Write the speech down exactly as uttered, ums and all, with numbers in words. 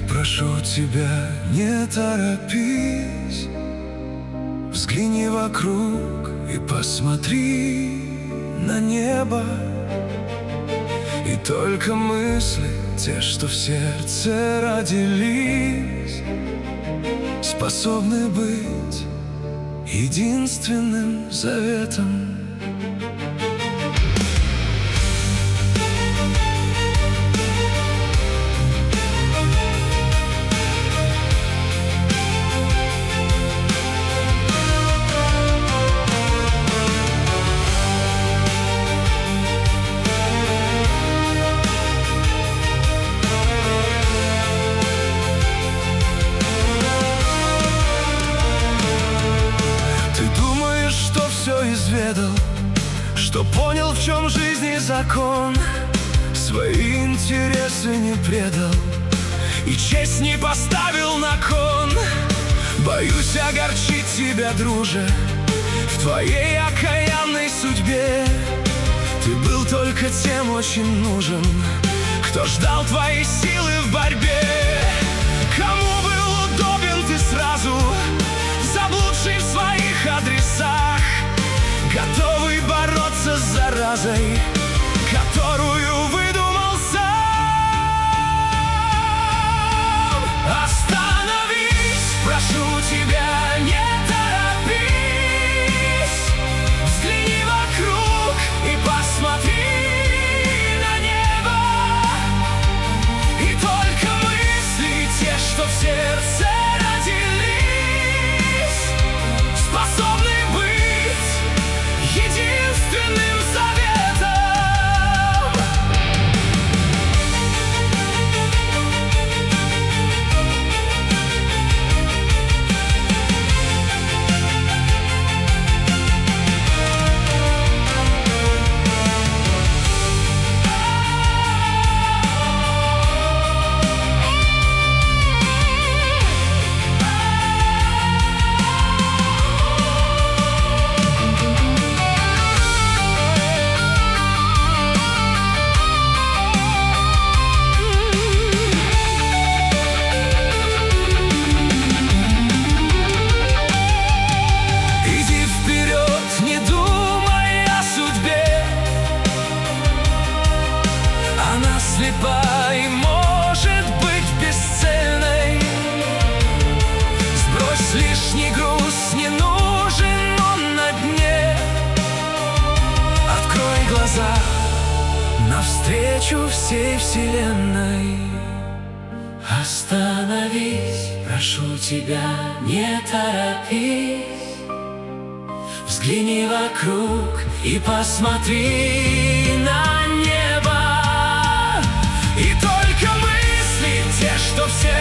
прошу тебя, не торопись. Взгляни вокруг и посмотри на небо. И только мысли, те, что в сердце родились, способны быть единственным заветом. Изведал, что понял, в чем жизни закон, свои интересы не предал и честь не поставил на кон. Боюсь огорчить тебя, друже, в твоей окаянной судьбе. Ты был только тем очень нужен, кто ждал твоей силы в борьбе. Кому был удобен ты сразу, заблудший в своих адресах, готовый бороться с заразой, которую выдумал сам. Остановись, прошу тебя, не торопись. Взгляни вокруг и посмотри на небо. И только мысли те, что в сердце родились, способны единственным заветом. Слепа и может быть бесцельной. Сбрось лишний груз, не нужен он на дне. Открой глаза навстречу всей вселенной. Остановись, прошу тебя, не торопись. Взгляни вокруг и посмотри на небо. И только мысли те, что все